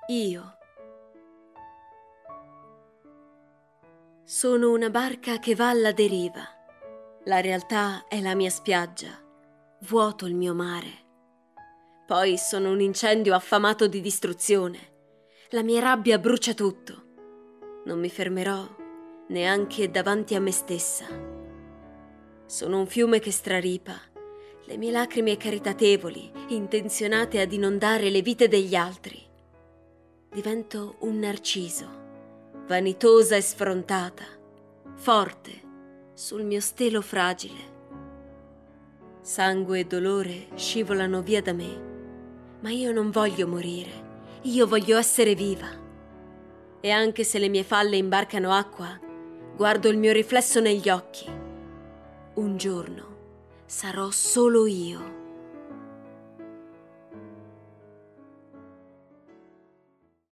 Io sono una barca che va alla deriva. La realtà è la mia spiaggia, vuoto il mio mare. Poi sono un incendio affamato di distruzione. La mia rabbia brucia tutto. Non mi fermerò neanche davanti a me stessa. Sono un fiume che straripa, le mie lacrime caritatevoli, intenzionate ad inondare le vite degli altri. Divento un narciso, vanitosa e sfrontata, forte sul mio stelo fragile. Sangue e dolore scivolano via da me, ma io non voglio morire, io voglio essere viva. E anche se le mie falle imbarcano acqua, guardo il mio riflesso negli occhi. Un giorno sarò solo io.